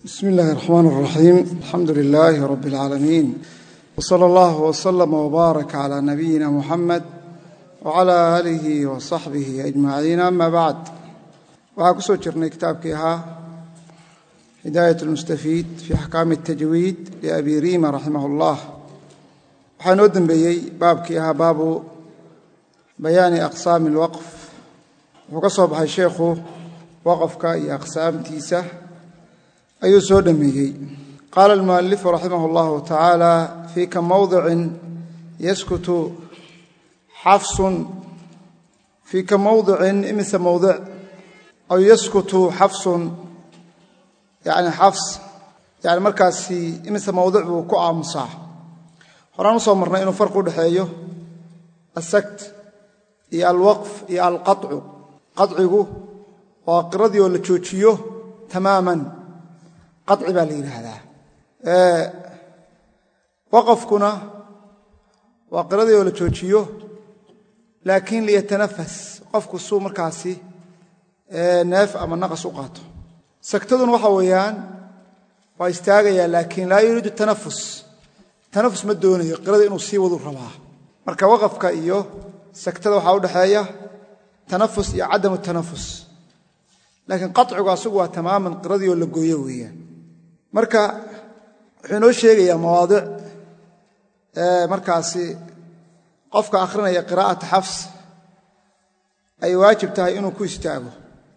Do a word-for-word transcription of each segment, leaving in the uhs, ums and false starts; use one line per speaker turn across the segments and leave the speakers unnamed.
بسم الله الرحمن الرحيم الحمد لله رب العالمين وصلى الله وسلم وبارك على نبينا محمد وعلى آله وصحبه أجمعين أما بعد وأقصد جرني كتابك ها هداية المستفيد في أحكام التجويد لأبي ريمة رحمه الله وحنودن بيي بابك ها باب بيان أقسام الوقف وقصب هاي شيخه وقفك يا أقسام تيسة أي سودمه قال المؤلف رحمه الله تعالى في كم موضع يسكت حفص في كم موضع إمثل موضع أو يسكت حفص يعني حفص يعني مركز في إمثل موضع وكوع مصاح حرام صمرنا إنه فرق دحيه السكت يا الوقف يا القطع قطعه وقردي ولا تشوتشيه تماما قطع بالي هذا أه وقفكنا وقردي ولا تشوتشيه لكن ليتنفس قفك السوء مركاسي أه ناف أما نقص وقاته سكتدون وحويان ويستاغيا لكن لا يريد التنفس تنفس مدوني قردي إنه سي وضو رباه مركا وقفك إيوه سكتدو waxaa u dhaxeeya tanafus iyo cadam tanafus laakiin qatcigu asugu waa tamaaman qiradii oo la gooyo weeyaan marka wuxuu noo sheegayaa mawaadic ee markaasi qofka akhrinaya qiraa'at hafs ay waajib tahay inuu ku istaago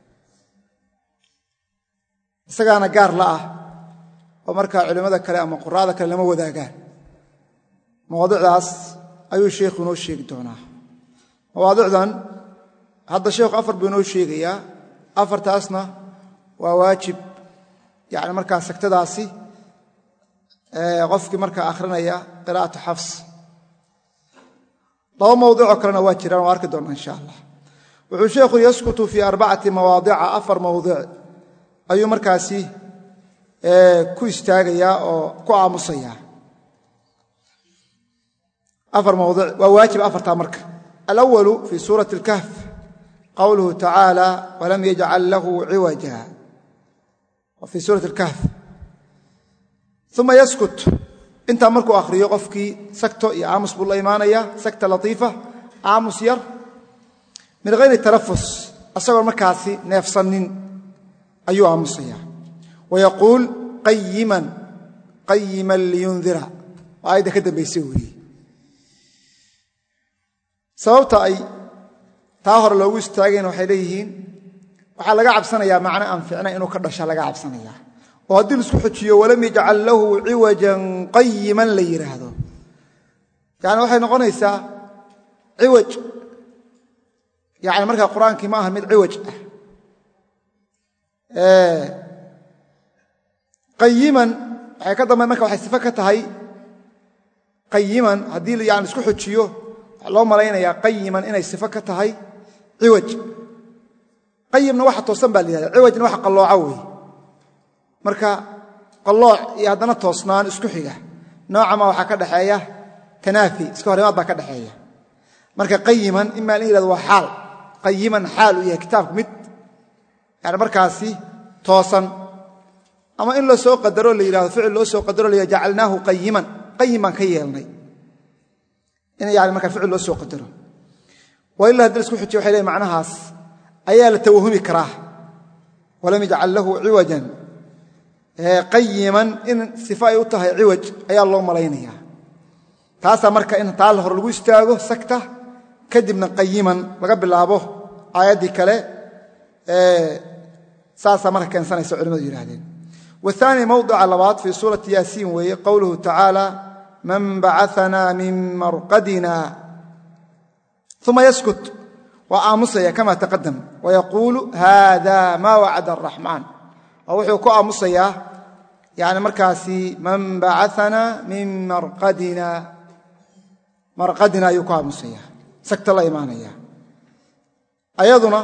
isagaana gaar la ah oo marka culimada kale ama quraada kale lama wadaagaan mawaadicdaas ayuu sheekhu noo sheegi doonaa مواضعدان هذا الشيخ أفر بينو شيغيا أفر تاسنا وواجب يعني مركا سكتداسي غفك مركا آخرنا يا قراءة حفص لو موضوع كرنا واجرا واركدون إن شاء الله والشيخ يسكت في أربعة مواضع أفر موضع أي مركاسي كو استاغيا أو كو عمصيا أفر موضع وواجب أفر تامرك الأول في سورة الكهف قوله تعالى ولم يجعل له عوجا وفي سورة الكهف ثم يسكت انت أمركو آخر يقفكي سكتو يا عامس بالله إيمانيا سكتة لطيفة عامس ير من غير التنفس أصغر مكاثي نفسنين أيو عامسيا ويقول قيما قيما لينذر وآيدا كده بيسوي sababta ay taa hor loogu istaageen waxay leeyihiin waxa laga cabsanayaa macna aan fiicna inuu ka dhasha laga cabsanayaa oo hadii isku xujiyo walam yaj'al lahu iwajan qayyiman la yiraahdo yaani waxay noqonaysaa iwaj yaani marka quraanki ma aha mid iwaj ah ee qayyiman ay ka damay marka waxay sifa ka tahay qayyiman hadii yaani isku xujiyo loo maleynaya qayyiman inay sifa ka tahay ciwaj qayyimna waxa toosan baa leeyahay ciwajna waxa qalooca weey marka qalooc iyo hadana toosnaan isku xiga nooca ma waxa ka dhaxeeya tanaafi isku horimaad baa ka dhaxeeya marka qayyiman imma in yiraahdo waa xaal qayyiman xaal iyo kitaab mid yaani markaasi toosan ama in la soo qadaro la yiraahdo ficil loo soo qadaro la jacalnaahu qayyiman qayyiman ka yeelnay إن يعني ما كان فعل له سوق قدره وإلا هدرس كل حجة وحيله معناها أيال توهم كراه ولم يجعل له عوجا قيما إن صفاء يوتها عوج أيال الله ملاينها تاسا مركا إن تعال هر لو استاغو سكته كدبنا قيما لقب الله ابو آيات دي كله ساسا مركا إنسان يسوع المدير والثاني موضع اللبات في سورة ياسين وهي قوله تعالى من بعثنا من مرقدنا ثم يسكت وآمصيا كما تقدم ويقول هذا ما وعد الرحمن أو كو آمصيا يعني مركاسي من بعثنا من مرقدنا مرقدنا يكو آمصيا سكت الله إيمانيا أيضنا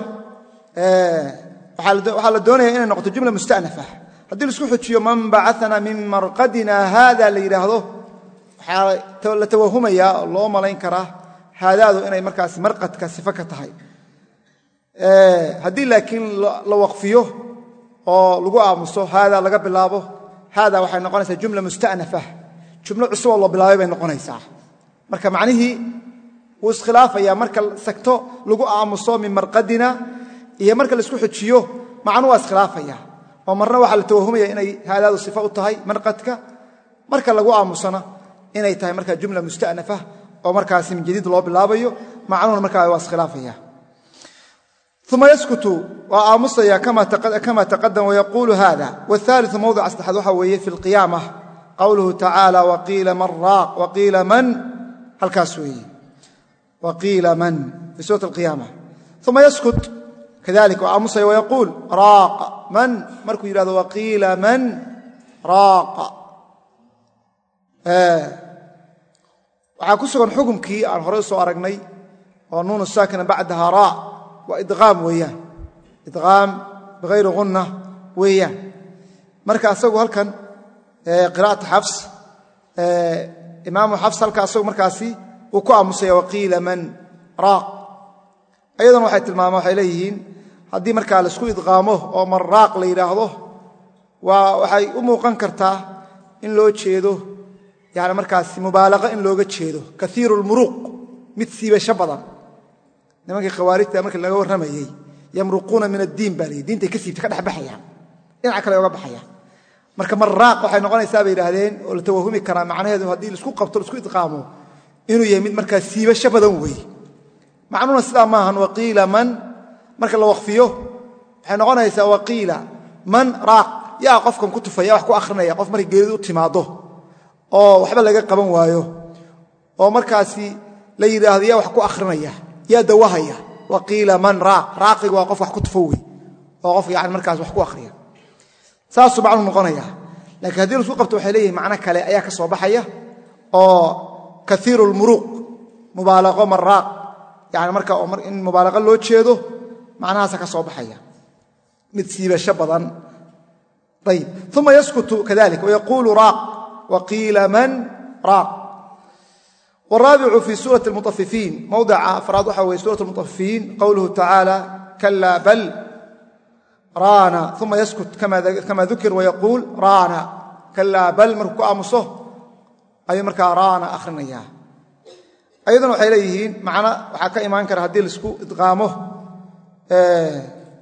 وحال الدنيا إن نقطة جملة مستأنفة هذه السكوحة من بعثنا من مرقدنا هذا اللي يرهضه la tawahumaya loo malayn karaa haadaadu inay markaas marqadka sifa ka tahay ee hadii laakiin la waqfiyo oo lagu aamuso hada laga bilaabo hada waxay noqonaysaa jumla musta'nafa jumla cusub oo loo bilaabay bay noqonaysaa marka macnihi wuu iskhilaafaya marka sagto lagu aamuso min marqadina iyo marka la isku xujiyo macnuhu waa iskhilaafaya oo marna waxa la tawahumaya inay hadaadu sifa u tahay marqadka marka lagu aamusana inay tahay marka jumla musta'nafa oo markaas min jadid loo bilaabayo macnuhu marka waa iskhilaafaya ثم يسكت وآمصيا كما كما تقدم ويقول هذا والثالث موضع استحد وحويه في القيامة قوله تعالى وقيل من راق وقيل من الكاسوي وقيل من في سورة القيامة ثم يسكت كذلك وآمصيا ويقول راق من مركو يراد وقيل من راق وعاكسكن حكمكي عن هرسو أرقني والنون الساكنة بعدها راء وإدغام وياه إدغام بغير غنة وياه مركا أسوق هلكن قراءة حفص إمام حفص هلكا أسوق مركاسي وكو أمسي وقيل من راق أيضا وحيت الماما وحيليهين هدي مركا لسكو إدغامه أو من راق ليراهضه وحي أمو قنكرتا إن لو تشيدو يعني مركاسي مبالغة إن لو تشيدو كثير المروق متسيب شبضا nimankii khawaarijta markii laga waramayay yamruquna min ad-diin bali diinta ka siibta ka dhaxbaxayaan dhinaca kale uga baxayaan marka marraaq waxay noqonaysaa bay yiraahdeen oo la tawahumi kara macnaheedu hadii la isku qabto la isku idqaamo inuu yahay mid marka siibasho badan weey macnuuna sida ma ahan waqiila man marka la waqfiyo waxay noqonaysaa waqiila man raaq yaa qofkan ku tufaya wax ku akhrinaya qof markii geeridu u timaado oo waxba laga qaban waayo oo markaasi la yiraahdo yaa wax ku akhrinaya يا دوهيا وقيل من راق راقي وقف wax ku tufoway oo qof yaani markaas wax ku akhriya saas subhanahu noqonaya laakiin hadii uu qabto waxay leeyahay macna kale ayaa ka soo baxaya oo kathirul muruq mubalagha marraq yaani marka oo in mubalagha loo jeedo macnahaas ka soo baxaya mid siibasho badan طيب ثم يسكت كذلك ويقول راق وقيل من راق والرابع في سورة المطففين موضع أفراد وحوي سورة المطففين قوله تعالى كلا بل رانا ثم يسكت كما كما ذكر ويقول رانا كلا بل مركو أمصه أي مركا رانا آخرنا إياه أيضا وحيليهين معنا وحكا إيمان كره هدي لسكو إدغامه آه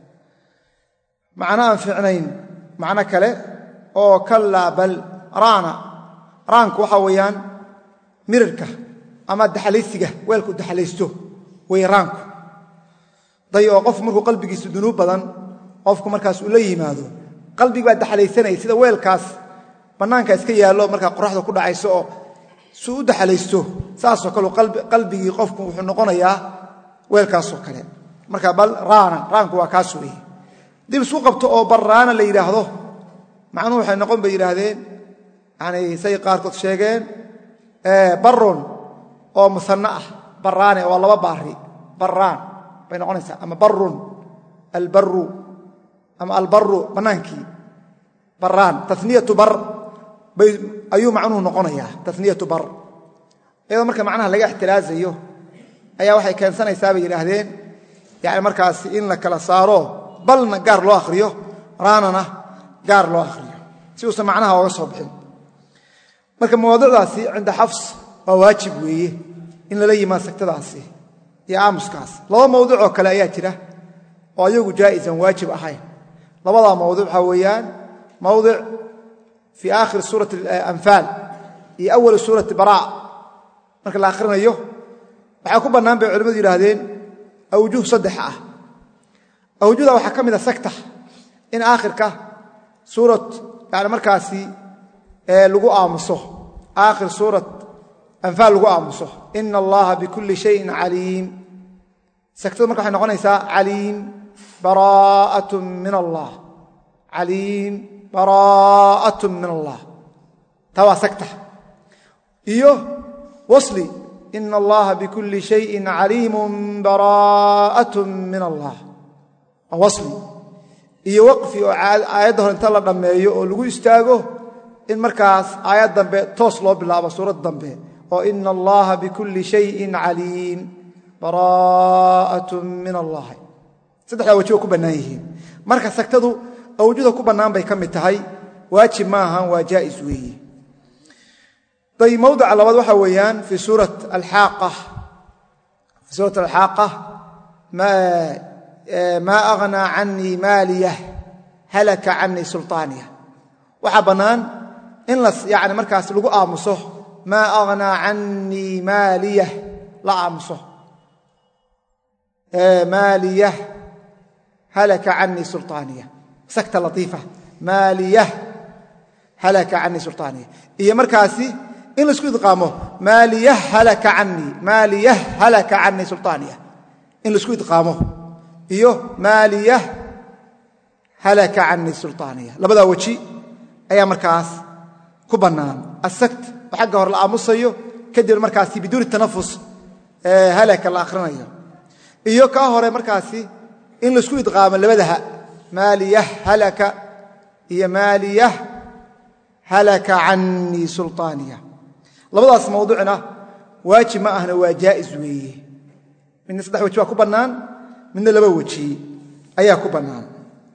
معنا أنفعنين معنا كلا أو كلا بل رانا رانك وحويان مركه ama daxalaysiga weelku daxalaysto weeraanku dayo qof markuu qalbigiisu dunuub badan qofku markaas uu la yimaado qalbiga waa daxalaysanay sida weelkaas banaanka iska yaalo marka qorraxda ku dhacayso oo suu daxalaysto saas oo kale qalbi qalbigi qofku wuxuu noqonayaa weelkaas oo kale marka bal raana raanku waa kaas weey dib suu qabto oo baraana la yiraahdo macnuhu waxay noqon bay yiraahdeen yani say qaar kood sheegeen ee baron oo musanna ah baraane oo laba baari baraan bay noqonaysaa ama barrun albarru ama albarru banaanki baraan tasniyatu bar bay ayu macnuhu noqonaya tasniyatu bar iyada marka macnaha laga ixtiraazayo ayaa waxay keensanaysaa bay yiraahdeen yaani markaas in la kala saaro balna gaar loo akhriyo raanana gaar loo akhriyo si uu macnaha uga soo bixin marka mawduucaasi cinda xafs waa waajib weeye in la leeyahay sagtadaasi iyo aamuskaas laba mawduuc oo kale ayaa jira oo ayagu jaa'izan waajib ahayn labada mawduuc waxa weeyaan mawduuc fi aakhir suurati al-anfal iyo awwal suurati baraa marka la akhrinayo waxa ku banaan bay culimadu yiraahdeen awjuh saddex ah awjuhda waxa kamid ah sagta in aakhirka suurat yaani markaasi ee lagu aamuso aakhir suurat أنفال لغو آمسه إن الله بكل شيء عليم سكتة مركة حين نقول عليم براءة من الله عليم براءة من الله توا سكتة إيوه وصلي إن الله بكل شيء عليم براءة من الله وصلي إيوه وقفي آياته انتظر دمي إيوه لغو استاغو إن مركز آيات دمبي توصلوا بالله بسورة دمبي وإن الله بكل شيء عليم براءة من الله صدق وجهه كبنايه marka sagtadu awjuda ku bannaan bay ka mid tahay waajib ma ahan waa jaa'is weeye طيب موضع لبad waxa weeyaan في سورة الحاقة في سورة الحاقة ما ما أغنى عني ماليه هلك عني سلطانيه waxa banaan in la yaani markaas lagu aamuso ما أغنى عني ماليه la aamuso ماليه هلك عني سلطانيه سكتة لطيفة ماليه هلك عني سلطانيه iyo markaasi in la isku idqaamo maaliyah halaka anni maaliyah halaka anni sultaniya in la isku idqaamo iyo maaliyah halaka anni sultaniya labada waji ayaa markaas ku banaan asakt waxa hor la aamusayo kadib markaas biduri tanafus ee halaka la akhrinayo iyo ka hore markaas in la isku idqaamo labadaha maaliyah halaka iyo maaliyah halaka anni sultaniya labadaas mawduucna waajib ma ahna waa jaa'is weeye min saddex waji ku banaan min laba waji ayaa ku banaan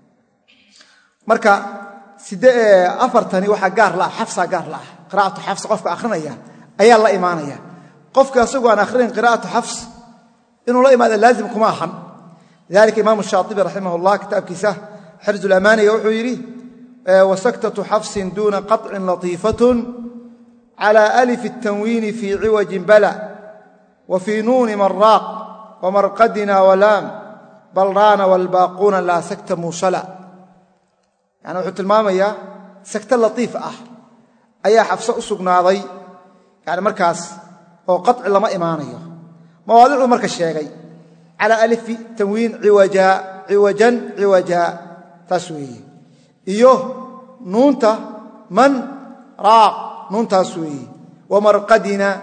marka sidee afartani waxa gaar la xafsa gaar la qiraa'atu xafs qofka akhrinaya ayaa la iimaanaya qofka asagoo aan akhrin qiraa'atu xafs inuu la iimaado laazim kuma ahan dalika imam ash-shaatibi rahimahullah kitabkiisa hirz al-amani wuxuu yiri wa saktatu xafsin duna qat'in latifatun على ألف التنوين في عوج بلى وفي نون مراق ومرقدنا ولام بل ران والباقون لا سكت موصلا يعني وحط المامية سكت اللطيفة أه أي حفصة أسقناضي يعني مركز هو قطع لما إيمانيه مواضيع مركز الشيغي على ألف تنوين عوجا عوجا عوجا تسويه إيوه نونتا من راق نون تاسوي ومرقدنا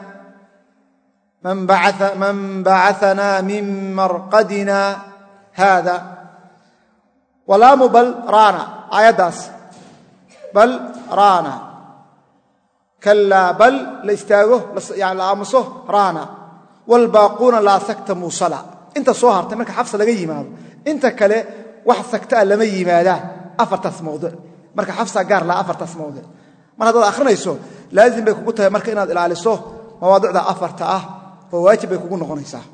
من بعث من بعثنا من مرقدنا هذا ولام بل رانا آياداس بل رانا كلا بل لاستاغو يعني لامسو رانا والباقون لا سكت موصلا انت سوهرت marka xafsa laga yimaado inta kale wax sakta lama yimaada afartas mawduuc marka xafsa gaar la afartas mawduuc mar hadaad akhrinayso laazim bay kugu tahay marka inaad ilaaliso mawaadicda afarta ah oo waajib bay kugu noqonaysaa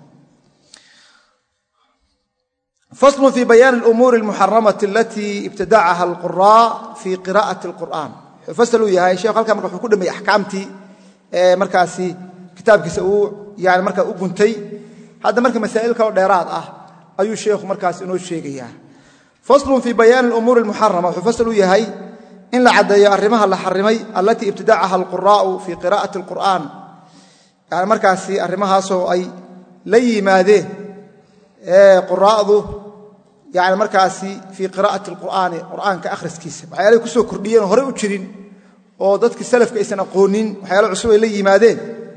فصل في بيان الأمور المحرمة التي ابتدعها القراء في قراءة القرآن فصلوا يا شيخ halka marka wuxuu ku dhamay ahkaamti ee markaasi kitaabkiisa uu yaani marka uu guntay hada marka masaa'il kala dheeraad ah ayuu sheekhu markaas inoo sheegayaa فصل في بيان الأمور المحرمة فصلوا yahay إن لعدي أرمها لحرمي التي ابتدعها القراء في قراءة القرآن يعني مركاسي أرمها سو أي لي ماذا قراء ذو يعني مركاسي في قراءة القرآن القرآن كأخرس كيس وحيالي كسو كرديين وهرئ وشرين وضدك السلف كيسنا قونين وحيالي عسوي لي ماذا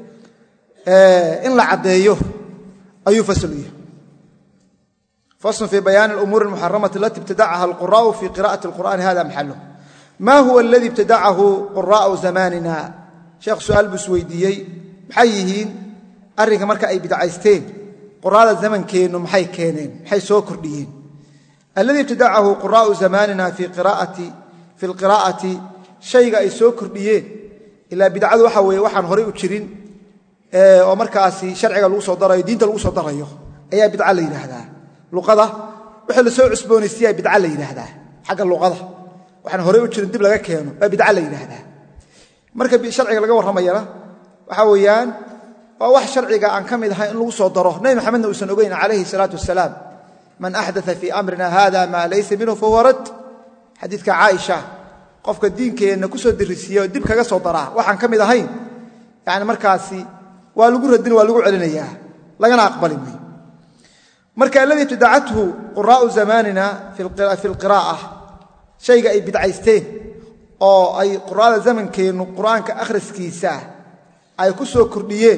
إن لعديه أي فسلوه فصل في بيان الأمور المحرمة التي ابتدعها القراء في قراءة القرآن هذا محله ما هو الذي ابتدعه قراء زماننا شيخ سؤال بسويديي محييين أرنك مركا أي بدعيستين قراء الزمن كينو محي كينين محي سو كرديين الذي ابتدعه قراء زماننا في قراءة في القراءة شيء أي سو كرديين إلا بدعاد وحوي وحن هري وشرين اه ومركاسي شرعي لو سو درايو دينتا لو سو درايو أي بدعة لي هذا لقضة وحل سو عسبونيستي بدعة لي هذا حق اللقضة waxaan hore u jirin dib laga keeno ba bidca la yiraahdaa marka bi sharciga laga waramayana waxa weeyaan waa wax sharciga aan kamid ahay in lagu soo daro nabi maxamed uusan ogeyn kaleey salaatu wasalaam man ahdatha fi amrina hada ma laysa minhu fa warad hadithka aisha qofka diinkeena ku soo dirisiyo dib kaga soo daraa waxaan kamid ahayn yaani markaasi waa lagu radin waa lagu celinayaa lagana aqbalin marka alladhi tad'atuhu quraa'u zamanina fi al-qiraa'ah fi al-qiraa'ah شيء أي بدعيستين أو أي قراءة زمن كأنه قرآن كأخرسكيسة أي كسو كرديين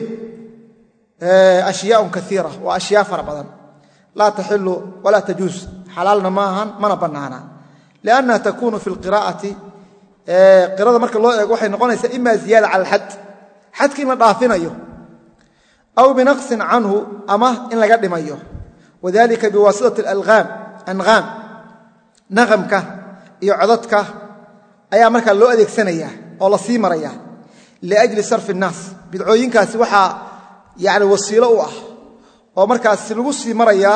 أشياء كثيرة وأشياء فربضا لا تحل ولا تجوز حلالنا ماهن ما نبنانا لأنها تكون في القراءة قراءة مركز الله يقول نقول إما زيادة على الحد حد كما ضافين أيه أو بنقص عنه أما إن لقد ما أيه وذلك بواسطة الألغام أنغام نغمك
iyo codadka ayaa markaa loo adeegsanaya oo la sii maraya liajli sarf الnaas bidcooyinkaasi waxa yaani wasiilo u ah oo markaas lagu sii maraya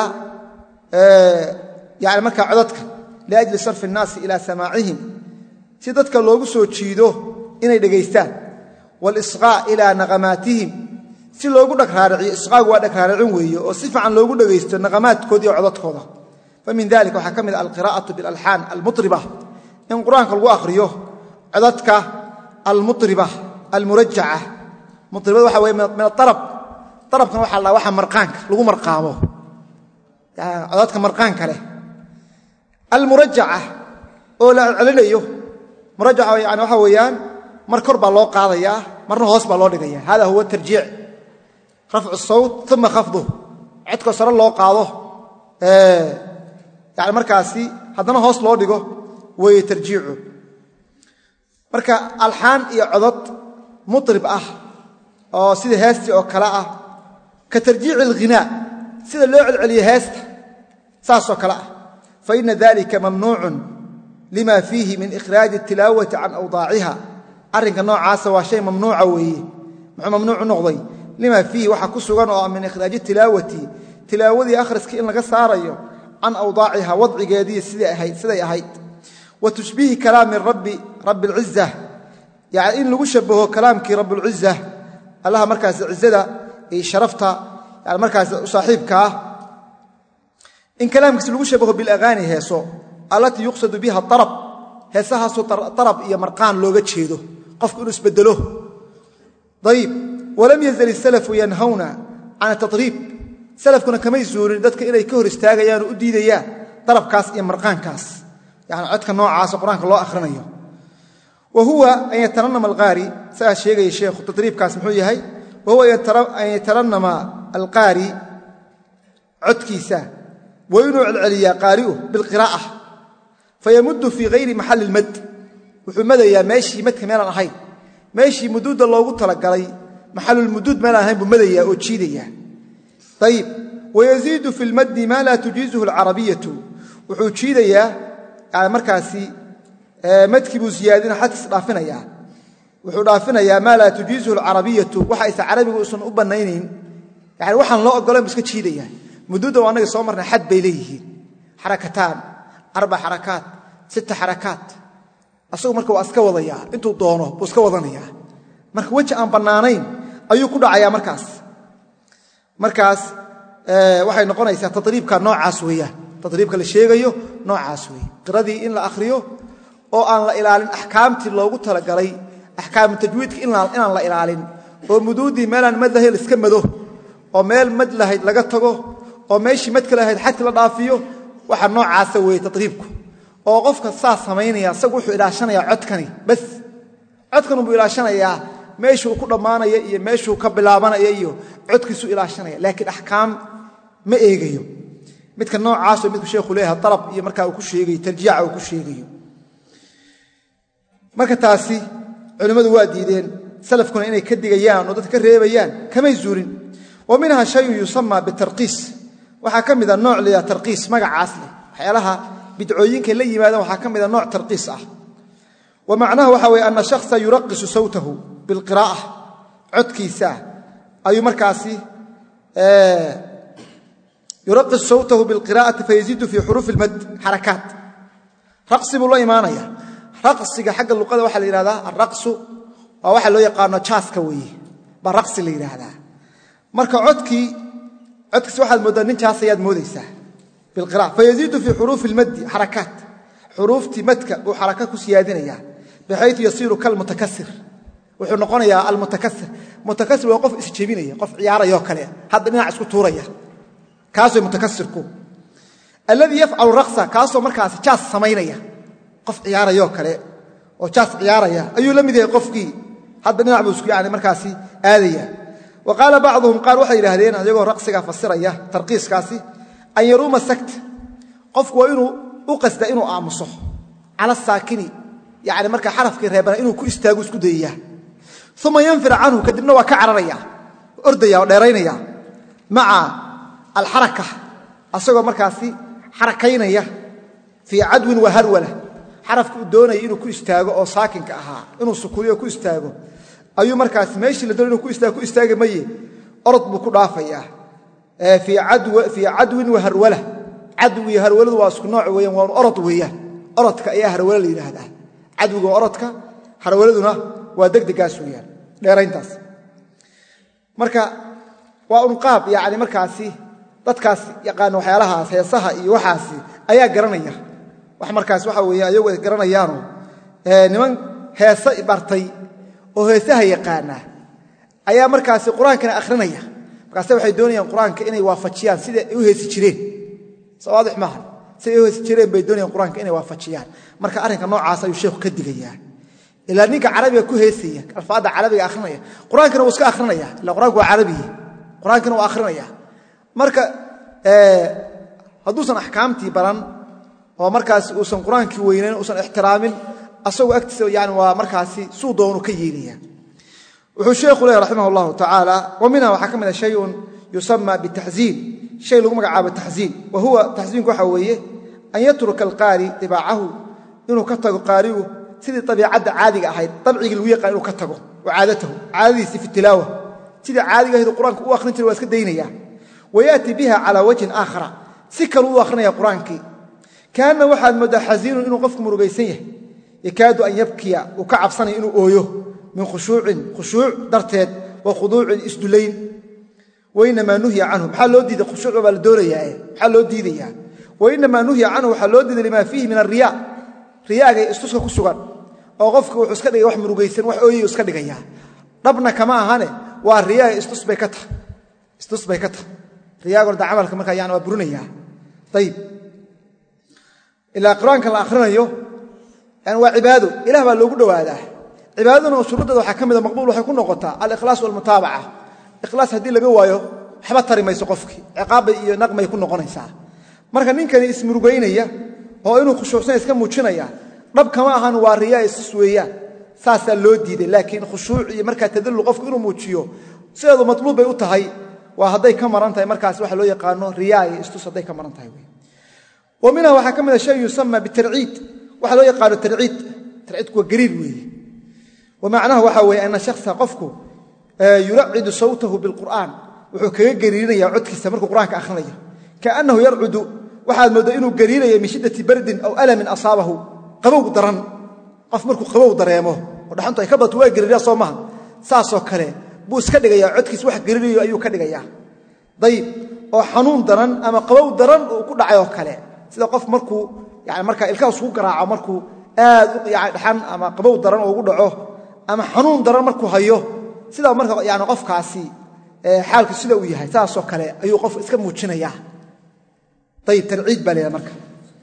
ee yaani markaa codadka liajli sarf الnaas ila samaa'ihim si dadka loogu soo jiido inay dhageystaan wal isqaa ila naqamatihim si loogu dhagraariciyo isqaagu waa dhagraaricin weeyo oo si fiican loogu dhageysto naqamaadkood iyo codadkooda famin dalika waxa kamid al-qira'atu bil alhan al-mutribah in quraanka lagu akhriyo codadka al-mutribah al-murajja'ah mutribada waxa weey min tarab tarabkan waxa la waxa marqaanka lagu marqaamo yaa codadka marqaanka leh al-murajja'ah oo la celinayo murajja'a yani waxa weeyaan mar kor baa loo qaadaya marna hoos baa loo dhigaya hada huwa tarjiic rafcu sawt thumma khafduhu codka sare loo qaado ee yaani markaasi hadana hoos loo dhigo way tarjiicu marka alhaan iyo codad mutrib ah oo sida heesti oo kala ah ka tarjiic al-ghinaa sida loo celceliyo heesta saas oo kala ah fa inna dhalika mamnuu'un lima fihi min ikhraj at-tilawati an awdaa'iha arrinka noocaas waa shay mamnuuca weeye muxuu mamnuuc noqday lima fihi waxa ku sugan oo min ikhraj at-tilawati tilaawadii akhriski in laga saarayo an awdaa'iha wadcigeedii sidii ahayd siday ahayd wa tushbihi kalaami rabbi rabbil izzah yaani in lagu shabaho kalaamkii rabbil izzah allah markaas izzada ee sharafta yaani markaas u saaxiibka ah in kalaamkiisa lagu shabaho bil aghani heeso allati yuqsadu biha tarab heesaha soo tarab iyo marqaan looga jeedo qofku inuu isbedelo dayib walam yazal as-salaf yanhauna an at-tatrib salafkuna kama isuurin dadka inay ka hor istaagayaan oo u diidayaan tarabkaas iyo marqaankaas yaani codka noocaas quraanka loo akhrinayo wa huwa an yatarannama al-qari saa sheegay sheekhu tatribkaas muxuu yahay wa huwa yatarannama al-qari codkiisa wa inuu celceliya qari'u bil qiraa'ah fayamuddu fi ghayri mahall al-mad wuxuu madayaa meeshii madka meel aan ahayn meeshii muduuda loogu talagalay mahallul muduud meel aan ahayn buu madayaa oo jiidaya طيب ويزيد في المد ما لا تجيزه العربية wuxuu jiidaya aan markaasi madki buu ziyaadina xadis dhaafinaya wuxuu dhaafinaya ma la tujiizu al-arabiyatu waxa ay carabigu usan u banaynin yaani waxaan loo ogolaan iska jiidaya muduuda waanaga soo marnay xad bay leeyihiin xarakataan arba xarakaat sita xarakaat asoo marka waa iska wadaya intuu doono buu iska wadanaya marka waji aan banaanayn ayuu ku dhacaya markaas markaas ee waxay noqonaysaa tadriibka noocaas weeyaan tadriibka la sheegayo noocaas weey qiradii in la akhriyo oo aan la ilaalin ahkaamtii loogu tala galay ahkaam tajwiidka in la in la ilaalin oo muduudi meelan madahil iska mado oo meel mad lahayd laga tago oo meeshii mad kale ahayd xadka la dhaafiyo waxa noocaas weey tadriibku oo qofka saas sameeynaya isagu wuxuu ilaashanaya codkani bas codkan uu ilaashanaya meeshuu ku dhamaanaya iyo meeshuu ka bilaabanaya iyo codkiisu ilaashanaya laakiin ahkaam ma eegayo midka noocaas oo midku sheekhu leeyahay talab iyo marka uu ku sheegay tarjiica uu ku sheegayo marka taasi culimadu waa diideen salafkuna inay ka digayaan oo dadka reebayaan kama zuurin waminaha shay yusamma bitarqis waxa kamida nooc leeyahay tarqis magacaas leh waxyaalaha bidcooyinka la yimaadaan waxa kamida nooc tarqis ah ومعناه وحوي أن شخص يرقص صوته بالقراءة عدكيسا أي مركاسي آه يرقص صوته بالقراءة فيزيد في حروف المد حركات رقص بالله إيمانيا رقص حق اللغة وحل إلى هذا الرقص وحل له يقارن تشاس كوي بالرقص اللي إلى هذا مركا عدكي عدكس واحد مدنين تشاسياد موديسا بالقراءة فيزيد في حروف المد حركات حروف تمدك وحركات سيادينيا بحيث يصير كالمتكسر wuxuu noqonayaa al-mutakassir mutakassir waa qof isjeebinaya qof ciyaarayo kale hadda dhinac isku tuuraya kaas oo mutakassirku alladhi yaf'alu raqsa kaas oo markaas jaas sameeynaya qof ciyaarayo kale oo jaas ciyaaraya ayuu la mid yahay qofkii hadda dhinac buu isku yaani markaas aadaya waqala ba'dhum qaal waxa yiraahdeen ayagoo raqsiga fasiraya tarqiiskaasi ay yaruma sakt qofku waa inuu u qasda inuu aamuso ala saakini yaani marka xarafkii reebana inuu ku istaago isku dayaya ثم ينفر عنه كدبنا وكعرريا أرديا وديرينيا مع الحركة أصغر مركاسي حركينيا في عدو وهرولة xarafka uu doonayay inuu ku istaago oo saakinka ahaa inuu sukuliyo ku istaago ayuu markaas meeshii la doonay inuu ku istaago ku istaagi maye orod buu ku dhaafayaa fi adwa fi adwin wa harwala adwi harwaladu waa isku nooc weeyaan waa orod weeyaan orodka ayaa harwala la yiraahdaa adwiga orodka harwaladuna waa degdegaas weeyaan dheerayntaas marka waa un qaab yaani markaasi dadkaas yaqaan waxyaalahaas heesaha iyo waxaasi ayaa garanaya wax markaas waxa weeye ayagu garanayaan ee niman heesa bartay oo heesaha yaqaana ayaa markaas quraanka akhrinaya markaas waxay doonayaan quraanka inay waafajiyaan sida ay u heesi jireen sawaadix maaha sida ay u heesi jireen bay doonayaan quraanka inay waafajiyaan marka arrinka noocaas ayuu sheekhu ka digayaa ilaa ninka carabiga ku heesaya alfaada carabiga akhrinaya quraankana uu iska akhrinaya ilaa quraanku waa carabi quraankana uu akhrinaya marka ee haduusan ahkaamtii baran oo markaas uusan quraankii weynayn uusan ixtiraamin asagoo agtiisa yaani waa markaasi suu doonu ka yeelaya wuxuu sheekhu leeyahay rahimahullahu ta'ala wamina waxa kamida shay'un yusamma bitahzin shay lagu magacaabo tahzin wa huwa tahzinku waxa weeye an yatruka alqari tibaahu inuu ka tago qaarigu sidii tabiicada caadiga ahayd tabciga lagu yaqaan inuu ka tago wa caadatahu caadadiisa fi tilaawa sidii caadiga ahayd quraanka uu akhrin jiray waa iska daynaya وياتي بها على وجه آخر سكروا أخرنا قرآنك كان واحد مدى حزين إنه قفك مرقيسيه يكاد أن يبكي وكعب صني إنه أويه من خشوع خشوع درتاد وخضوع إسدلين وإنما نهي عنه بحال دي خشوع بالدورية بحال دي وإنما نهي عنه بحال دي لما فيه من الرياء رياء استسكى كسوغان أو قفك وحسكا دغ wax murugaysan wax ooyay iska dhigaya dabna kama ahane waa riyaa istusbaykata istusbaykata riyaa gorda amalka marka yaan waa burinaya tayib ila quraanka la akhrinayo aan waa cibaado ilaah baa loogu dhawaada cibaadaduna shuruudada waxa kamida maqbuul waxay ku noqotaa al ikhlas wal mutaaba'a ikhlas hadii laga waayo waxba tarimayso qofki ciqaab iyo naqmay ku noqonaysaa marka ninkani ismurugaynaya oo inuu khushuucsan iska muujinaya dhab kama ahan waa riyaa istus weeyaan saasa loo diiday laakiin khushuuc iyo marka tadallu qofku inuu muujiyo sidoo matluub ay u tahay waa haday ka maran tahay markaas waxa loo yaqaano riyaa istus haday ka maran tahay ومنها waxa kamida shay yusamma bitar'id waxa loo yaqaano tar'id tar'idku waa gariir weeye ومعناه waxa weeye in shakhsiga qofku yur'id sawtahu bil qur'an wuxuu kaga gariirinayaa codkiisa markuu quraanka akhrinayo kaanahu yar'udu waxa moodo inuu gariirayo min shiddati bardin aw alamin asaabahu qabow daran qof markuu qabow dareemo oo dhaxantu ay ka bato waa gariiriyaa Soomaha saasoo kale buu iska dhigayaa codkiisa wax gariirayo ayuu ka dhigayaa dayib oo xanuun daran ama qabow daran oo ku dhacay oo kale sida qof markuu yaani marka ilkaha soo garaaco markuu aad u yaani dhaxan ama qabow daran oo ugu dhaco ama xanuun daran markuu hayo sida marka yaani qofkaasi ee xaalku sida uu yahay taasoo kale ayuu qof iska muujinaya tayib tarciid baleeya marka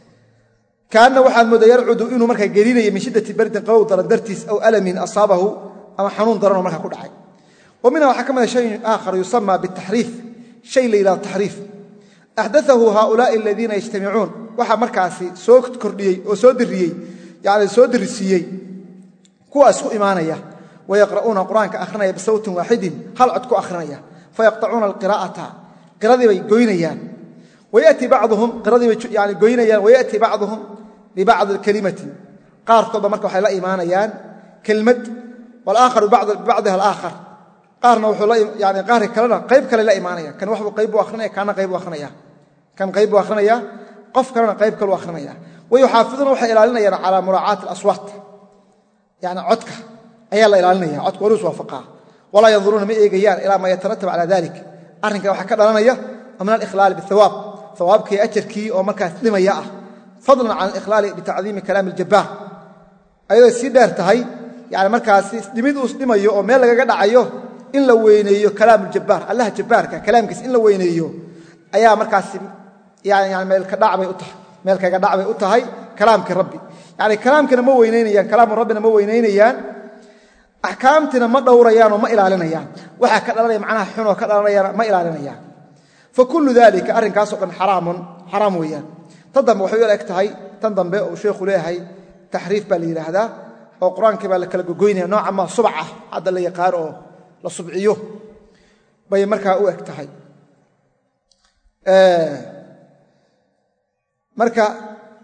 kaana waxa moodaa yarcudu inuu marka gariinayo min shiddati bardin qabow daran dartiis aw alamin asaabahu ama xanuun daran marka ku dhacay ومنها waxa kamida shay aakhar yusamma bitahrif shay ila tahrif أحدثه هؤلاء الذين يجتمعون waxa markaasi soo kordhiyay oo soo diriyay yaani soo dirisiyay kuwa isku iimaanaya ويقرؤون القرآن كأخرنا بصوت واحد هل عد كو أخرنا فيقطعون القراءة قرادي بيقوينيان ويأتي بعضهم قرادي يعني قوينيان ويأتي بعضهم ببعض الكلمة قار طبعا مركو حيلا إيمانيان كلمة والآخر ببعض ببعضها الآخر قارنا وحلا يعني قار كلنا قيب كلا إيمانيان كان وحب قيب وأخرنا كان قيب وأخرنا كان قيب وأخرنا قف كلنا قيب كل وأخرنا ويحافظون وحي إلى لنا على مراعاة الأصوات يعني عدك أي الله إلى لنا عدك ورس وفقاه ولا ينظرون ما إيجيان إلى ما يترتب على ذلك أرنك وحكى لنا من الإخلال بالثواب ثوابك أجرك أو مركز لما يأه فضلا عن الإخلال بتعظيم كلام الجبار أيضا السيدار تهي يعني مركز لمدوس لما يأه ما لقى قد عيوه إن لو وينيو كلام الجبار الله جبارك كلامك إن لو وينيو أيها مركز يعني يعني مالك دعوة يؤتها مالك دعوة يؤتها هي كلامك ربي يعني كلامك ما وينينيان كلام ربنا ما وينينيان أحكامتنا ما دوريان وما إلالينيان waxa ka dhalanay macnaha xun oo ka dhalanaya ma ilaalinayaan fa kullu dhalika arin kaas oo xaraam xaraam weeyaan tadam wuxuu ila egtahay tan dambe oo sheekhu leeyahay tahriif bal yiraahda oo quraanka baa la kala gogoynaya nooca ma subca hada la yaqaan oo la subciyo bay markaa u egtahay ee marka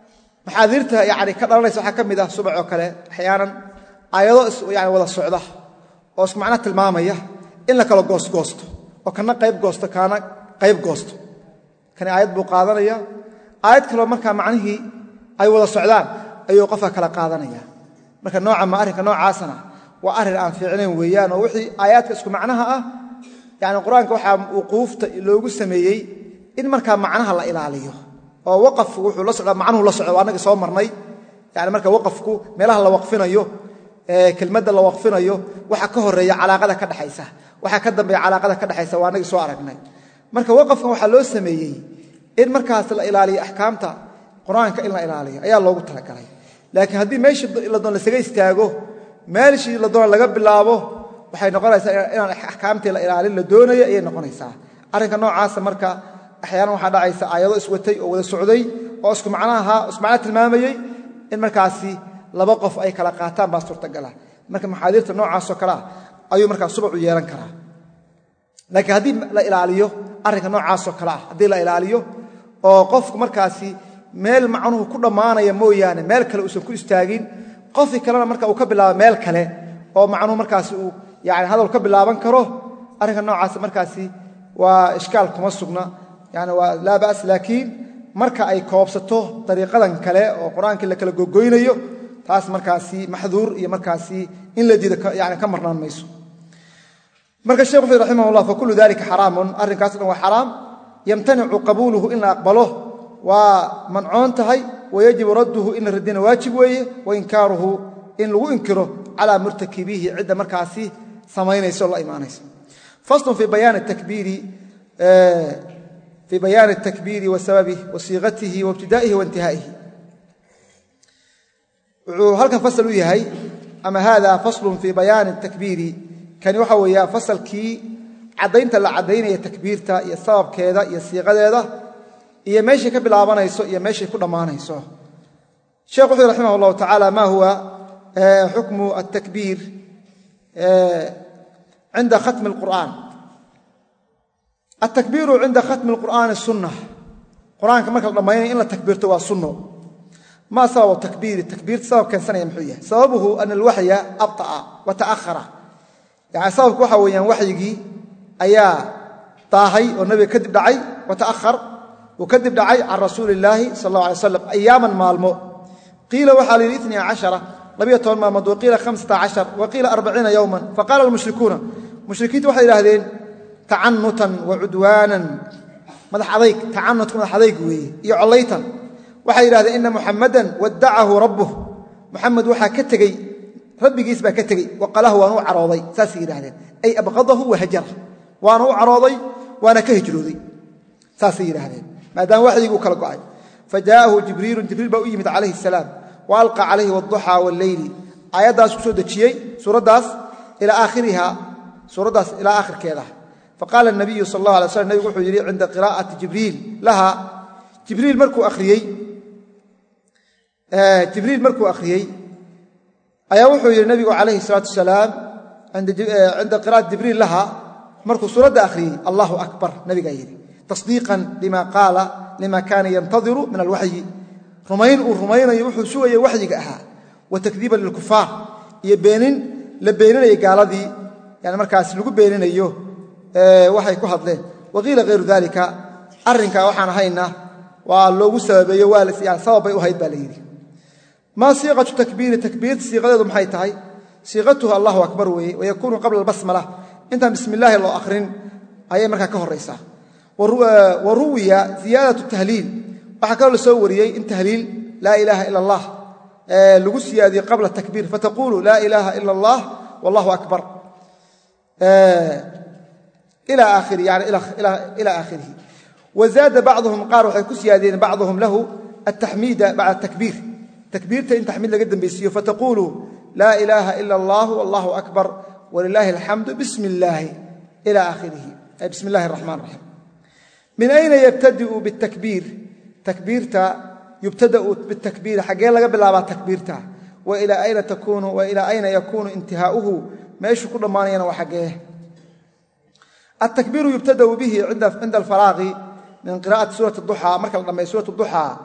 maxaadirta yani ka dhalanaysa waxa kamid ah subax oo kale axyaanan aayado yani wada socda oo isku macna tilmaamaya in la kala goos goosto oo kana qayb goosto kana qayb goosto kan aayad buu qaadanaya aayad kale marka macnihii ay wada socdaan ayuu qofka kala qaadanaya marka nooca ma arrinka noocaasana waa arrin aan fiicnayn weeyaan oo wixii aayaadka isku macnaha ah yani quraanka waxa uu quufta loogu sameeyay in marka macnaha la ilaaliyo oo waqafku wuxuu la socdaa macnuhu la socdo anaga soo marnay yani marka waqafku meelaha la waqfinayo ee kelmadda la waqfinayo waxa ka horeeya calaaqada ka dhaxaysa waxa ka dambeeya calaaqada ka dhaxaysa waa anaga soo aragnay marka waqafkan waxa loo sameeyay in markaas la ilaaliyo ahkaamta quraanka in la ilaaliyo ayaa loogu talagalay laakiin hadii meeshii la doon la saga istaago meeshii la doon laga bilaabo waxay noqonaysaa in ahkaamtii la ilaalin la doonayo ay noqonaysaa arrinka noocaas marka axyaanan waxa dhacaysa aayado iswatay oo wada socday oo isku macnaha isku macna tilmaamayay in markaasi laba qof ay kala qaataan baa suurtagal ah marka maxaadirta noocaas oo kala ayuu markaa subac u yeelan karaa laakiin hadii la ilaaliyo arrinka noocaas oo kala hadii la ilaaliyo oo qofku markaasi meel macnuhu ku dhamaanaya mooyaane meel kale uusan ku istaagin qofki kalena marka uu ka bilaabo meel kale oo macnuhu markaasi uu yaani hadal ka bilaaban karo arrinka noocaas markaasi waa iskaal kuma sugna yani waa la baas laakiin marka ay koobsato dariiqadan kale oo quraanka la kala gogoynayo taas markaasi maxduur iyo markaasi in la diido yani ka marnaan mayso marka sheekhu raximahullah fa kullu dhalika haramun arrinkaas waa haram yamtani'u qabuluhu in aqbalo wa man'un tahay wayajib radduhu in radina waajib weeye wa inkaruhu in lagu inkiro ala murtakibihi cidda markaasi samaynayso la iimaanayso faslun fi bayan at-takbiri في بيان التكبير وسببه وصيغته وابتدائه وانتهائه هل كان فصل يهي أما هذا فصل في بيان التكبير كان يحوي فصل كي عدينت العدين يا تكبيرتا يا سبب كذا يا صيغة هذا يا ماشي كبل عبانا يسوع يا ماشي كل ما يسوع الشيخ رحمه الله تعالى ما هو حكم التكبير عند ختم القرآن التكبير عند ختم القرآن السنة قرآن كما قال لما إن التكبير توا السنة ما سبب التكبير التكبير سبب كان سنة يمحية سببه أن الوحي أبطأ وتأخر يعني سبب وحويا وحيجي أيا طاهي والنبي كذب دعي وتأخر وكذب دعي عن رسول الله صلى الله عليه وسلم أياما مالمو قيل وحال الاثنى عشرة لبية ما مضى وقيل خمسة عشر وقيل أربعين يوما فقال المشركون مشركين وحي هذين تعنتا وعدوانا مدح عليك تعنت مدح عليك وي عليتا waxay yiraahdeen inna muhammadan wada'ahu rabbuh muhammad waxa ka tagay rabbigiis baa ka tagay waqalahu waanu carooday saas yiraahdeen ay abqadahu wa hajara waanu carooday waana ka hijrooday saas yiraahdeen maadaama waxyigu kala go'ay fajaahu jibriil jibriil baa u yimid calayhi salaam wa alqa calayhi wadduha wal layli ayadaas ku soo dajiyay suuradaas ila aakhiriha suuradaas ila aakhirkeeda فقال النبي صلى الله عليه وسلم نبي وحي يري عند قراءة جبريل لها جبريل مركو أخريي آه جبريل مركو أخريي أيا وحي يري النبي عليه الصلاة والسلام عند آه عند قراءة جبريل لها مركو سورة أخريي الله أكبر نبي غيري تصديقا لما قال لما كان ينتظر من الوحي رمين ورمين يوحي سوى وحي جاءها وتكذيبا للكفار يبينين لبينين يقال ذي يعني مركز لقوا بينين أيوه waxay ku hadleen waqiila غير ذلك arrinka waxaan hayna waa loogu sababeeyo waa la siyaa sabab ay u hayd baleeyay ma siiqatu takbiir takbiir siiqadeedu maxay tahay siiqatuhu Allahu akbar way ويكون قبل البسمله inta bismillah loo akhrin ayay marka ka horeysa waruwiya ziyadatu tahlil waxa kale soo wariyay in tahlil la ilaha illa Allah lagu siyaadi qabla takbiir fataqulu la ilaha illa Allah wallahu akbar إلى آخر يعني إلى إلى إلى آخره وزاد بعضهم قالوا حيكون زيادين بعضهم له التحميد بعد التكبير تكبير تين تحميد جدا بيسيو فتقولوا لا إله إلا الله والله أكبر ولله الحمد بسم الله إلى آخره أي بسم الله الرحمن الرحيم من أين يبتدئ بالتكبير تكبيرتا يبتدأ بالتكبير حاجة لا قبل لا تكبيرتا وإلى أين تكون وإلى أين يكون انتهاؤه ما يشو كل ما ينا وحاجه التكبير يبتدأ به عند عند الفراغ من قراءة سورة الضحى مركز لما سورة الضحى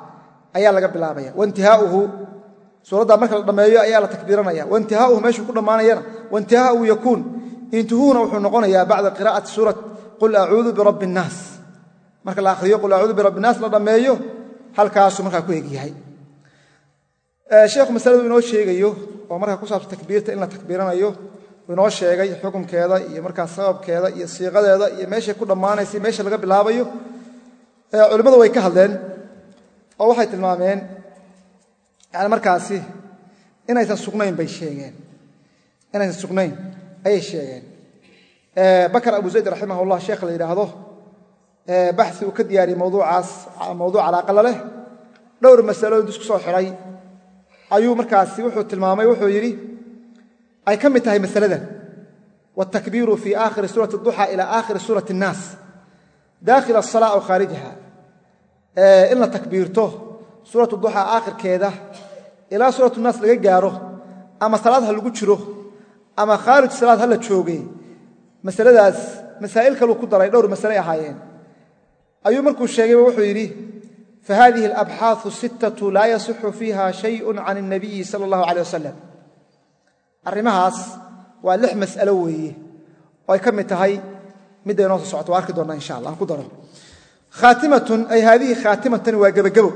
ayaa laga bilaabaya waintihaauhu suuradda marka la dhameeyo ayaa la takbiiranaya waintihaauhu meeshuu ku dhammaanayana waintihaauhu yakuun intuhuuna wuxuu noqonayaa bacda qiraa'ati suurat qul acuudu birabbi innaas marka la akhriyo qul acuudu birabbi innaas la dhammeeyo halkaasuu markaa ku egyahay sheekhu masaladu inoo sheegayo oo markaa ku saabsan takbiirta in la takbiiranayo inoo sheegay xukunkeeda iyo markaa sababkeeda iyo siiqadeeda iyo meeshay ku dhammaanaysay meesha laga bilaabayo culimmadu way ka hadleen oo waxay tilmaameen yani markaasi inaysan sugnayn bay sheegeen inaysan sugnayn ayay sheegeen bakar abu zayd raximahullah sheekha la yidhaahdo baxi uu ka diyaariyey mawduucaas mawduuc calaaqala leh dhowr masalo intuu isku soo xiray ayuu markaasi wuxuu tilmaamay wuxuu yidhi ay ka mid tahay masaladan wاtakbiiru fii aakhiri suurati اduxى ila aakhiri suurati الnaas daakhila الsalaa aw khaarijaha in la takbiirto suurat duxaa aakhirkeeda ilaa suurat الnaas laga gaaro ama salaad ha lagu jiro ama khaarij salaad ha la joogay masaladaas masaa'il kaluu ku daray dhowr masalay ahaayeen ayuu markuu sheegayba wuxuu yidhi fahadihi alabxaaثu sittaةu laa yasixu fiiha shayءu can الnabiyi salى اllahu عalيه wasalam arrimahaas waa lix mas'alo weeye oo ay ka mid tahay midday noo soo socoto waa arki doonnaa insha allah aan ku daro khaatimatun ay haadihi khaatimatani waa gebagebo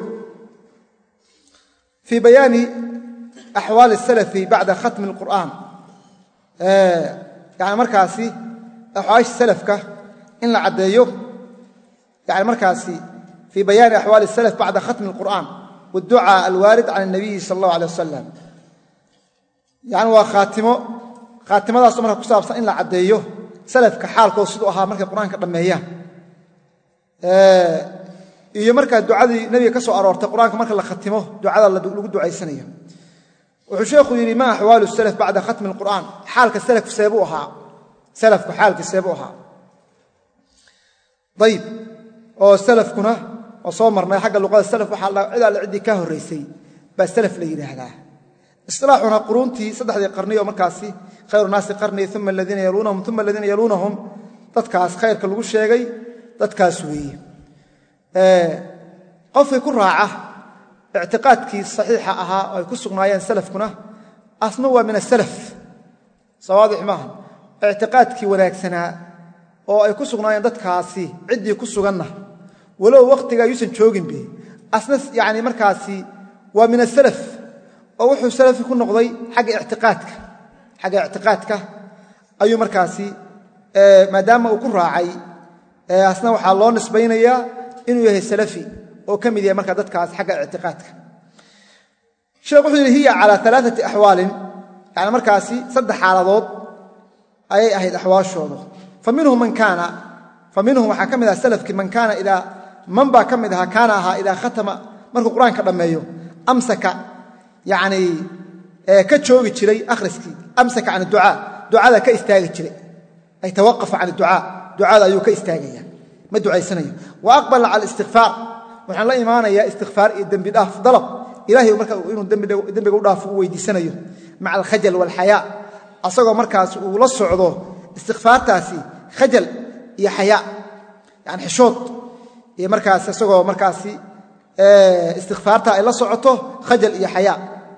fii bayaani axwaali الsalafi bacda khatmi اlqur'aan yani markaasi axwaasha salafka in la caddeeyo yani markaasi fii bayaani axwaali الsalaf bacda khatmi اlqur'aan wاdducaa alwaarid can الnabiyi sala اllahu alيه wasalam yani waa khaatimo khaatimadaasoo marka ku saabsan in la caddeeyo salafka xaalkooda siduu ahaa markay qur'aanka dhammeeyaan iyo markaa ducadii nebiga ka soo aroortay qur'aanka marka la khatimo ducada lagu ducaysanayo wuxuu sheekhu yidhi ma axwaalu salaf bacda khatmi اlqur'aan xaalka salafku seebuu ahaa salafku xaalkii seebuu ahaa ayib oo salafkuna oo soo marnay xagga luqada salaf waxaa cid alle ciddii ka horraysay baa salaf la yidhaahdaa isilaaxuna quruuntii saddexdii qarni oo markaasi khayru naasi qarnii uma aladiina yaluunahum uma aladiina yaluunahum dadkaas khayrka lagu sheegay dadkaas weeye qofkii ku raaca ictiqaadkii saxiixa ahaa oo ay ku sugnaayeen salafkuna asna waa min asalaf sawaadix maaha ictiqaadkii wanaagsanaa oo ay ku sugnaayeen dadkaasi ciddii ku suganna walow wakhtiga yuusan jooginbe asna yani markaasi waa min asalaf oo wuxuu salafi ku noqday xagga ictiqaadka xagga ictiqaadka ayuu markaasi maadaama uu ku raacay asna waxaa loo nisbaynayaa inuu yahay salafi oo ka mid yahay markaa dadkaas xagga ictiqaadka sheekh wuxuu yidhi hiya calaa alaaati axwaalin yani markaasi saddex xaaladood ayay ahayd axwaashoodu fa minhum man kaana fa minhum waxaa ka mid aha salafkii man kaana idaa man baa ka mid ahaa kaana ahaa idaa khatama markuu qur-aanka dhammeeyo amsaka yani ka joogi jiray akhriskii amsaka can ducaa ducada ka istaagi jiray ay tawaqafa can ducaa ducada ayuu ka istaagaya ma ducaysanayo wa aqbala cala istikfaar waxaan la imaanayaa istikfaar iyo dembi dhaaf dalab ilahay marka inuu dembiga u dhaafo u weydiisanayo maca alkhajal waalxayaa asagoo markaas uu la socdo istikfaartaasi khajal iyo xayaa yani xishood iyo markaas isagoo markaasi istikfaarta ay la socoto khajal iyo xayaa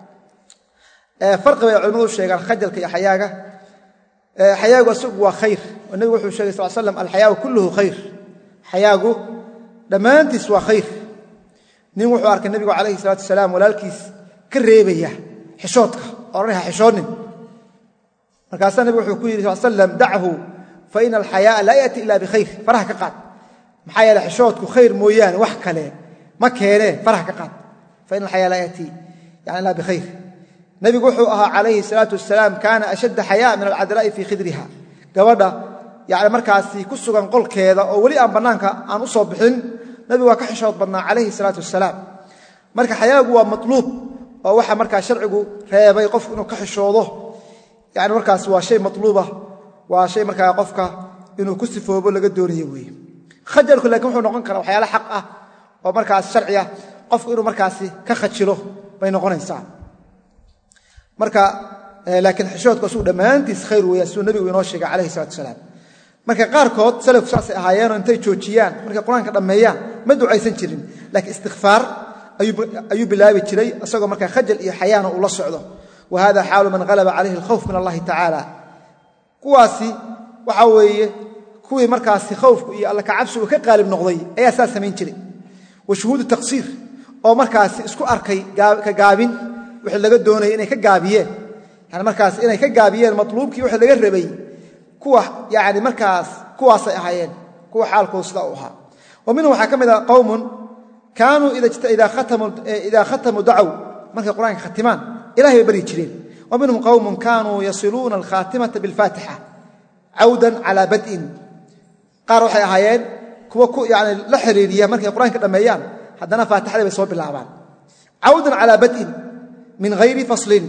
farqi bay culimmadu sheegaan khajalka iyo xayaaga xayaagu isagu waa khayr oo nebigu wuxuu sheegay sal slam alxayaau kulluhu khayr xayaagu dhammaantiis waa khayr nin wuxuu arkay nebigu calayhi salaatu wasalaam walaalkiis ka reebaya xishoodka odhanaya ha xishoonin markaasaa nebigu wuxuu ku yidhi sal slam dachu fa ina alxayaaa laa yaati ila bikhayr faraha ka qaad maxaa yeele xishoodku khayr mooyaane wax kale ma keenee faraha ka qaad fa ina alxayaa laa yaati yani ilaa bikhayr nebigu wuxuu ahaa calayhi salaatu wasalaam kaana ashadda xayaa min alcadraa'i fii khidriha gabadha yani markaasi ku sugan qolkeeda oo weli aan bannaanka aan u soo bixin nebigu waa ka xishood badnaa calayhi salaatu wasalaam marka xayaagu waa matluub oo waxa markaa sharcigu reebay qofku inuu ka xishoodo yani markaas waa shay matluuba waa shay markaa qofka inuu ku sifoobo laga doonayo weeye khajalku laakiin wuxuu noqon karaa waxyaala xaq ah oo markaas sharciya qofku inuu markaasi ka khajilo bay noqonaysaa marka laakiin xishoodku asuu dhammaantiis khayr weeya siduu nebigu inoo sheegay calayhi salatu wasalaam marka qaarkood salafku saasay ahaayeenoo intay joojiyaan markay qur-aanka dhammeeyaan ma ducaysan jirin laakiin istikfaar ayuu bilaabi jiray isagoo markaa khajal iyo xayaana uu la socdo wa hada xaalu man ghalaba calayhi alkhawf min allahi tacaala kuwaasi waxa weeye kuwii markaasi khawfku iyo alla ka cabsigu ka qaalib noqday ayaa saa samayn jiray wa shuhuudu taqsiir oo markaasi isku arkay ka gaabin wixii laga doonayay inay ka gaabiyeen yani markaas inay ka gaabiyeen matluubkii wixii laga rabay kuwa yani markaas kuwaasay ahaayeen kuwa xaalkooda sida u ahaa wa minhum waxaa ka mid ah qowmun kaanuu idaa khatamu dacow markay qur-aanka khatimaan ilahay bay baryi jireen wa minhum qowmun kaanuu yasiluuna alkhaatimata bilfaatixa cawdan calaa bad'in qaar waxay ahaayeen kuwa yani la xiriiriya markay qur-aanka dhammeeyaan haddana faatixadii bay soo bilaabaan cawdan calaa bad'in min hayri faslin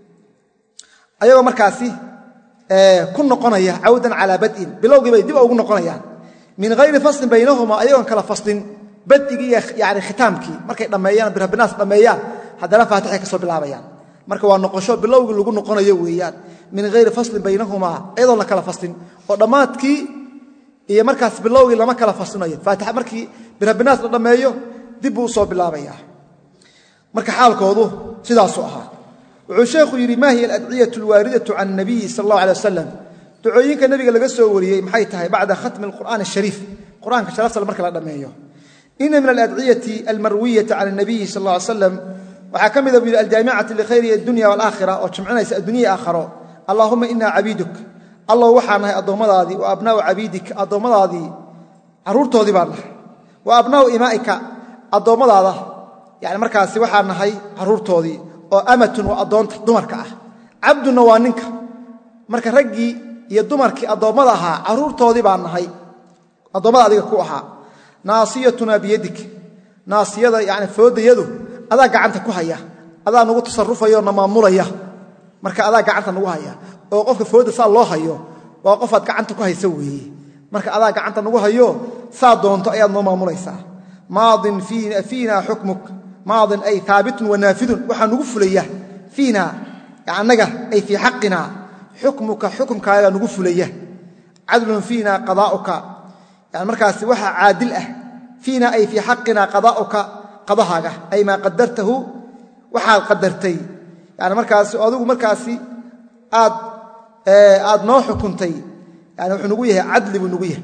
ayagoo markaasi ku noqonaya cawdan calaa bad'in bilowgii bay dib ugu noqonayaan min hayri faslin baynahuma ayagoon kala faslin badigii yani khitaamkii markay dhammeeyaan birabinaas dhammeeyaan haddana faatixay ka soo bilaabayaan marka waa noqosho bilowgii lagu noqonayo weeyaan min hayri faslin baynahumaa ayadoon la kala faslin oo dhammaadkii iyo markaas bilowgii lama kala faslinayo faatixa markii birabinaas la dhammeeyo dib buu u soo bilaabayaa marka xaalkoodu sidaasuu ahaa wuxuu sheekhu yidhi maa hiya aladciyatu alwaaridatu can nabiyi sal allahu alay wasalam ducooyinka nebiga laga soo wariyey maxay tahay bacda khatmi alqur'aani ashariif qur'aanka sharafsal marka la dhammeeyo ina min aladciyati almarwiyati can nabiyi sal alla ly slam waxaa ka mida buu yidhi aljaamicati likhayri addunya walaakhira oo jamcinaysa addunya aakharo allaahuma inaa cabiiduk allow waxaa nahay addoommadaadii wa abnaa'u cabiidik addoommadaadii carruurtoodii baan nahay wa abnaa'u imaa'ika addoommadaada yani markaasi waxaa nahay carruurtoodii oo amatun waa addoonta dumarka ah cabdunna waa ninka marka raggii iyo dumarkii addoommada ahaa carruurtoodii baan nahay addoommada adiga ku ahaa naasiyatuna biyadik naasiyada yani foodayadu adaa gacanta ku haya adaa nagu tasarufayoo na maamulaya marka adaa gacanta nagu haya oo qofka fooda saa loo hayo waa qofaad gacanta ku haysa weeye marka adaa gacanta nagu hayo saa doonto ayaad noo maamulaysaa maadin fiina xukmuk maadin ay haabitun wanaafidun waxaa nugu fulaya fiina annaga ay fii xaqina xukmuka xukumkaaga nugu fulaya cadlun fiina qadaa'uka yani markaasi waxaa caadil ah fiina ay fii xaqina qadaa'uka qadahaaga ay maa qadartahu waxaad qadartay yani markaasi adigu markaasi aad aad noo xukuntay yani wuxuu nugu yahay cadli buu nugu yahay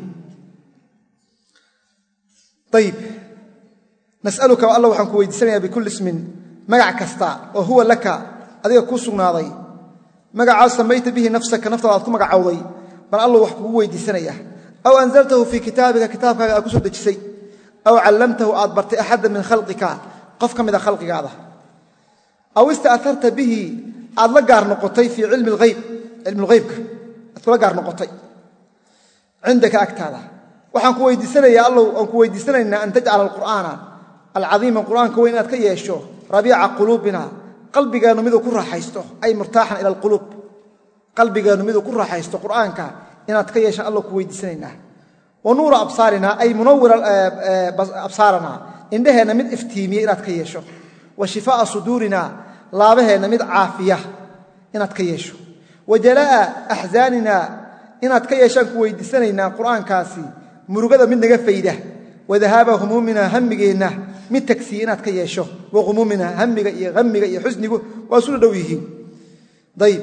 ayib nas'aluka alla waxaan ku weydiisanayaa bikulli ismin magac kasta oo huwa laka adiga kuu sugnaaday magacaa samayta bihi nafsaka naftaada aad ku magacowday bal alla wax kugu weydiisanayaa aw anzaltahu fii kitaabika kitaabkaaga aad ku soo dejisay aw callamtahu aad bartay axadda min khalqika qof ka mida khalqigaada aw ista'arta bihi aad la gaar noqotay fii cilmi lhayb cilmulghaybka aad kula gaar noqotay cindaka agtaada waxaan ku weydiisanayaa allow aan ku weydiisanaynaa an tajcala alqur'aana alcadiima qur'aanka weyn inaad ka yeesho rabiica quluubina qalbigeennu miduu ku raaxaysto ay murtaaxan ila alquluub qalbigeennu miduu ku raaxaysto qur'aanka inaad ka yeeshaan allow ku weydiisanaynaa wa nuura absaarina ay munawira absaarana indhaheenna mid iftiimiya inaad ka yeesho wa shifaa'a suduurina laabaheenna mid caafiya inaad ka yeesho wa jalaa'a axzaanina inaad ka yeeshaan ku weydiisanaynaa qur'aankaasi murugada mid naga fayda wa dahaaba humuumina hammigeenna mid tagsiya inaad ka yeesho wa humuumina hammiga iyo hammiga iyo xusnigu waa isula dhow yihiin ayib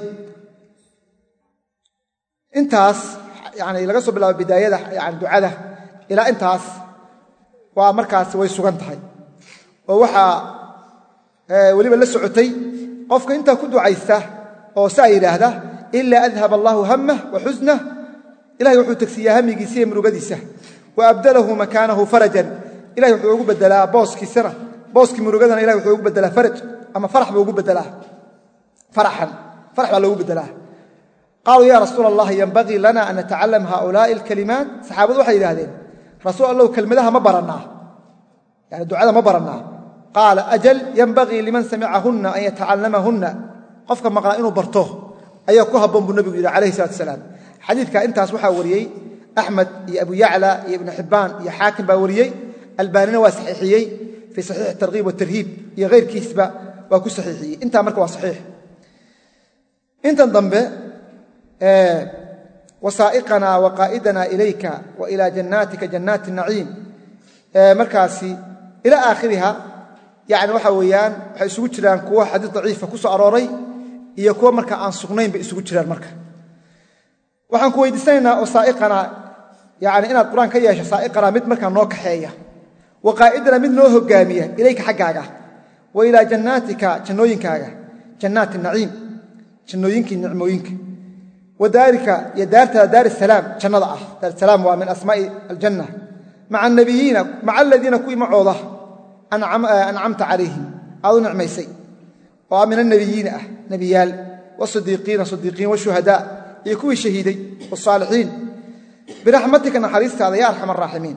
intaas yani laga soo bilaabo bidaayada yani ducada ilaa intaas waa markaasi way sugan tahay oo waxaa weliba la socotay qofka intaa ku ducaysta oo saa yidhaahda ilaa adhab allaahu hammah wa xusnah ilahay wuxuu tegsiiyaa hamigiisa iyo murugadiisa wa abdalahu makaanahu farajan ilahay wuxuu ugu bedelaa booskiisana booskii murugadana ilahay wuxuu ugu bedelaa faraj ama farax buu ugu bedelaa faraxan farax baa loogu bedelaa qaaluu ya rasuula allah yanbagii lana an natacallam haulaa'i alkalimaat saxaabadu waxay yidhahdeen rasuul allow kelmadaha ma barannaa yani ducada ma barannaa qaala ajal yanbagii liman samicahunna an yatacallamahunna qofka maqlaa inuu barto ayaa ku habboon buu nebigu yidhi calayhi salatu wasalaam xadiidka intaas waxaa wariyey axmed iyo abu yacla iyo ibnu xibbaan iyo xaakim baa wariyey albaanina waa saxiixiyey fii saxiixi targhiib watarhiib iyo hayrkiisba waa ku saxiixiyey intaa marka waa saxiix intan dambe wasaa'iqana wa qaa'idana ilayka wa ilaa jannaatika jannaati naciim markaasi ilaa aakhiriha yani waxa weeyaan waxay isugu jiraan kuwa xadiis daciifa ku soo arooray iyo kuwa marka aan sugnayn bay isugu jiraan marka waxaan ku weydiisanaynaa oo saa'iqana yani inaad quraan ka yeesho saa'iqana mid marka noo kaxeeya waqaa'idana mid noo hogaamiya ilayka xaggaaga wa ila jannatika jannooyinkaaga jannaati naciim jannooyinkii nicmooyinka wadaarika ya daarta daar salaam jannada ah daar salaam waa min asmaa'i aljanna ma'a nabiyina ma'a alladina kuwi macooda an'amta alayhim aadu nicmaysay wa min annabiyina ah nabiyal wa siddiqiina siddiqiin wa shuhada iyo kuwi shahiiday wa saalihiin birahmatika naxariistaada ya arhamar raahimiin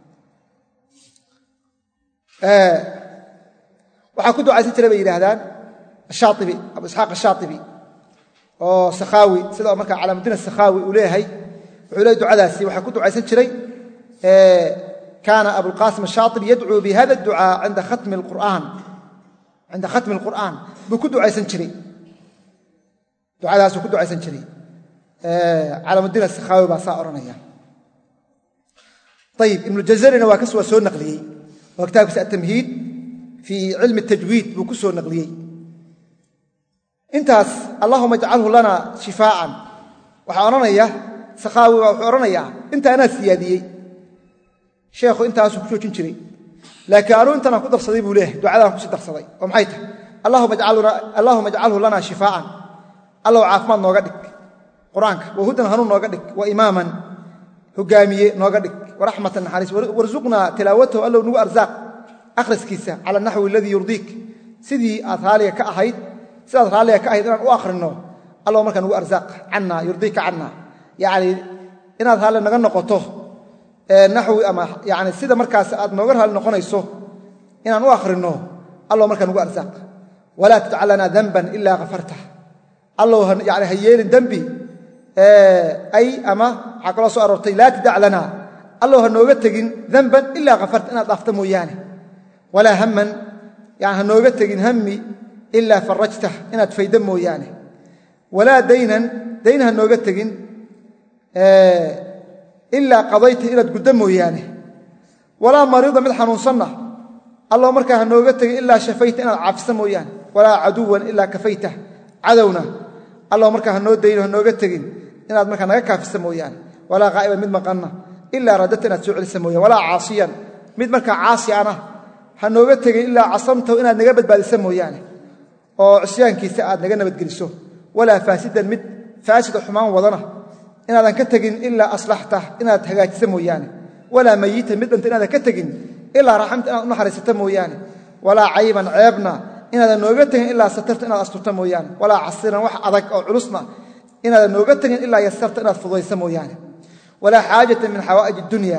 ee waxa ku ducaysan jiray bay yiraahdaan shaatibi abu ishaaq shaatibi oo sakhawi sida marka calaamadina sakhawi uu leeyahay wuxuu leeyahay ducadaasi waxa ku ducaysan jiray ee kana abu alqasim shaatibi yad'u bi hada ad-du'a 'inda khatm al-quran 'inda khatm al-quran bu ku ducaysan jiray ducadaas ku ducaysan jiray ee calaamadina sakhawi ba saa oranaya طيب ابن الجزري waa ka soo naqliyay oo kitaabkiisa at-tamhid fi ilm at-tajwid bu ku soo naqliyay intaas allahumma ij'alhu lana shifaa'an waxa oranaya sakhawi waxa oranaya inta ana siyaadiyay sheekhu intaas ku joojin jiray laakiin aanu intana ku darsaday buu leeyahay ducada ku sii darsaday oo maxay tahay allahumma ij'alna allahumma ij'alhu lana shifaa'an allah caafimaad nooga dhig quraanka wa hudan hanuun nooga dhig wa imaaman hogaamiye nooga dhig ورحمة النحارس ورزقنا تلاوته الله نو أرزاق أخرس كيسة على النحو الذي يرضيك سيدي أثالية كأهيد سيدي أثالية كأهيد أن أخر النوم الله مركا نو أرزاق عنا يرضيك عنا يعني إن أثالية نغنى قطوه نحو أما يعني سيدي مركا سأد نغرها لنقونا يسوه إن أن أخر النوم الله مركا نو أرزاق ولا تجعلنا ذنبا إلا غفرته الله يعني هيين ذنبي أي أما حق الله سؤال لا تدع لنا الله هنوغا تغين ذنبا الا غفرت انا ضافت مويانه ولا هما يعني هنوغا تغين همي الا فرجته انا تفيد مويانه ولا دينا دين هنوغا تغين الا قضيت الى قدام مويانه ولا مريض من حنونصنا الله مركا هنوغا تغين الا شفيت انا عافس مويانه ولا عدوا الا كفيته عدونا الله مركا هنو دين هنوغا تغين انا مركا نغا كافس مويانه ولا غائبا من مقنا إلا ردتنا تسوع السموية ولا عاصيا مد مركا عاصي أنا هنوغا تغي إلا عصمته إنا نغبت بعد السمويانه أو عصيان كيسا آد نغا نبت قلسوه ولا فاسدا مد فاسد حمان وضنه إنا ذا كتغين إلا أصلحته إنا تهغاك سمويانه ولا ميتا مد أنت إنا ذا كتغين إلا رحمت إنا نحر ستمويانه ولا عيبا عيبنا إنا ذا نوغا تغين إلا سترت إنا أسطرت مويانه ولا عصيرا وح أضك أو علصنا إنا ذا نوغا تغين إلا يسرت إنا فضي سمويانه ولا حاجة من حوائج الدنيا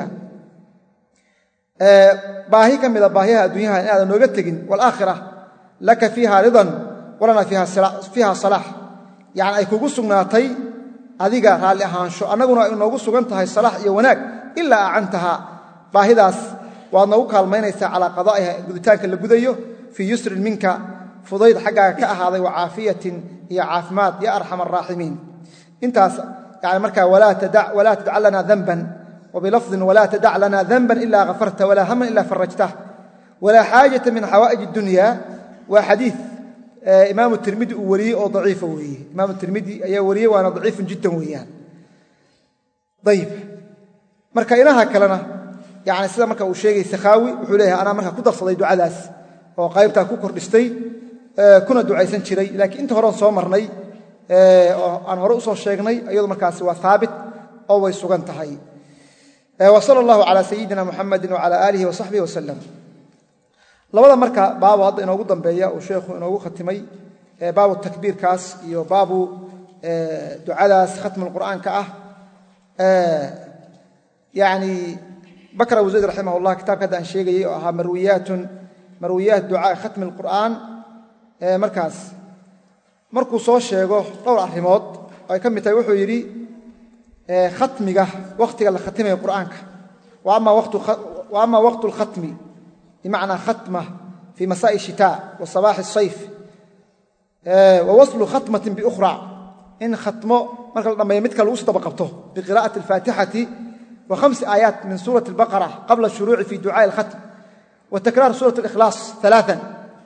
باهي كم باهيها الدنيا هذا نوغتين والآخرة لك فيها رضا ولنا فيها فيها صلاح يعني أي كوغو سغناتي أديغا رالي أهانشو أنغنا نوغو سغنتها الصلاح iyo wanaag إلا أعنتها باهيداس وأنو كالمينيسا على قضائها غدتانka la gudayo في يسر منك فضيد حقا كأهاday وعافية هي عافمات يا أرحم الراحمين انتاس يعني مركا ولا تدع ولا تدع لنا ذنبا وبلفظ ولا تدع لنا ذنبا إلا غفرته ولا هما إلا فرجته ولا حاجة من حوائج الدنيا وحديث آه إمام الترمذي وري أو ضعيف وري إمام الترمذي أي وري وأنا ضعيف جدا وياه طيب مركا إلها كلنا يعني سيدا مركا وشيء سخاوي وحوليها أنا مركا كدر صدي دعاء داس وقايبتها كوكر دستي آه كنا دعاء سنشري لكن أنت هران صومرني aan hore u soo sheegnay ayadu markaas waa thaabit oo way sugan tahay wa sallallahu ala sayidina muhammadin wa ala alihi wa sahbihi wa sallam labada marka baab wada inoogu dambeeya oo sheekhu inoogu khatimay baabu takbiir kaas iyo baabu ducadaas khatmul quraanka ah yani bakra wazayd rahimahullah kitabka aan sheegay oo aha marwiyatun marwiyat du'a khatmul quraan markaas markuu soo sheego dhowr arimood ay ka mid tahay wuxuu yiri ee khatmiga waqtiga la khatimayo quraanka wa ama waqtu wa ama waqtu al-khatmi bimaana khatma fi masaa ash-shitaa wa sabah as-sayf ee wa waslu khatmatin bi ukhra in khatmo marka la dhameeyo mid kale uu soo qabto bi qiraa'ati al-fatihati wa khams ayat min surati al-baqara qabla shuruu'i fi du'a al-khatm wa takrar surati al-ikhlas thalathan